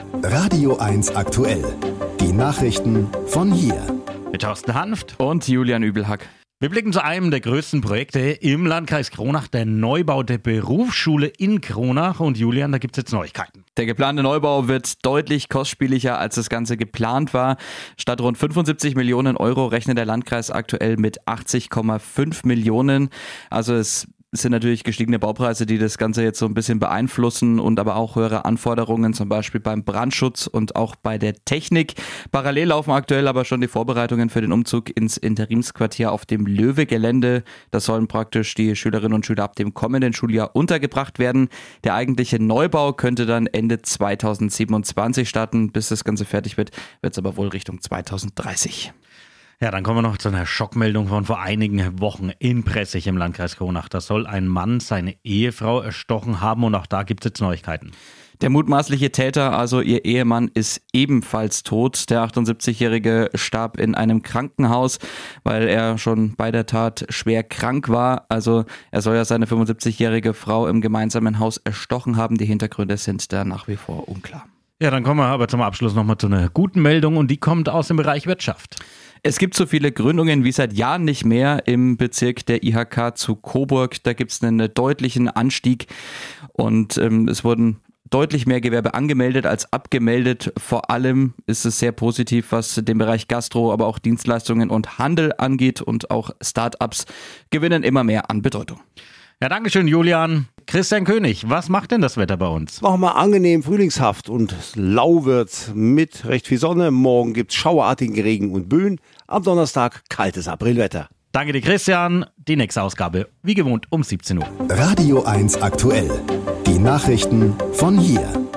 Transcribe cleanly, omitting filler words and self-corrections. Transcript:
Radio 1 aktuell. Die Nachrichten von hier. Mit Thorsten Hanft und Julian Übelhack. Wir blicken zu einem der größten Projekte im Landkreis Kronach, der Neubau der Berufsschule in Kronach. Und Julian, da gibt es jetzt Neuigkeiten. Der geplante Neubau wird deutlich kostspieliger, als das Ganze geplant war. Statt rund 75 Millionen Euro rechnet der Landkreis aktuell mit 80,5 Millionen. Also es sind natürlich gestiegene Baupreise, die das Ganze jetzt so ein bisschen beeinflussen und aber auch höhere Anforderungen, zum Beispiel beim Brandschutz und auch bei der Technik. Parallel laufen aktuell aber schon die Vorbereitungen für den Umzug ins Interimsquartier auf dem Löwe-Gelände. Da sollen praktisch die Schülerinnen und Schüler ab dem kommenden Schuljahr untergebracht werden. Der eigentliche Neubau könnte dann Ende 2027 starten. Bis das Ganze fertig wird, wird es aber wohl Richtung 2030. Ja, dann kommen wir noch zu einer Schockmeldung von vor einigen Wochen in Pressig im Landkreis Kronach. Da soll ein Mann seine Ehefrau erstochen haben und auch da gibt es jetzt Neuigkeiten. Der mutmaßliche Täter, also ihr Ehemann, ist ebenfalls tot. Der 78-Jährige starb in einem Krankenhaus, weil er schon bei der Tat schwer krank war. Also er soll ja seine 75-jährige Frau im gemeinsamen Haus erstochen haben. Die Hintergründe sind da nach wie vor unklar. Ja, dann kommen wir aber zum Abschluss nochmal zu einer guten Meldung und die kommt aus dem Bereich Wirtschaft. Es gibt so viele Gründungen wie seit Jahren nicht mehr im Bezirk der IHK zu Coburg. Da gibt es einen deutlichen Anstieg und es wurden deutlich mehr Gewerbe angemeldet als abgemeldet. Vor allem ist es sehr positiv, was den Bereich Gastro, aber auch Dienstleistungen und Handel angeht und auch Start-ups gewinnen immer mehr an Bedeutung. Ja, dankeschön, Julian. Christian König, was macht denn das Wetter bei uns? Noch mal angenehm frühlingshaft und lau wird's mit recht viel Sonne. Morgen gibt's schauerartigen Regen und Böen. Am Donnerstag kaltes Aprilwetter. Danke dir, Christian. Die nächste Ausgabe, wie gewohnt, um 17 Uhr. Radio 1 aktuell. Die Nachrichten von hier.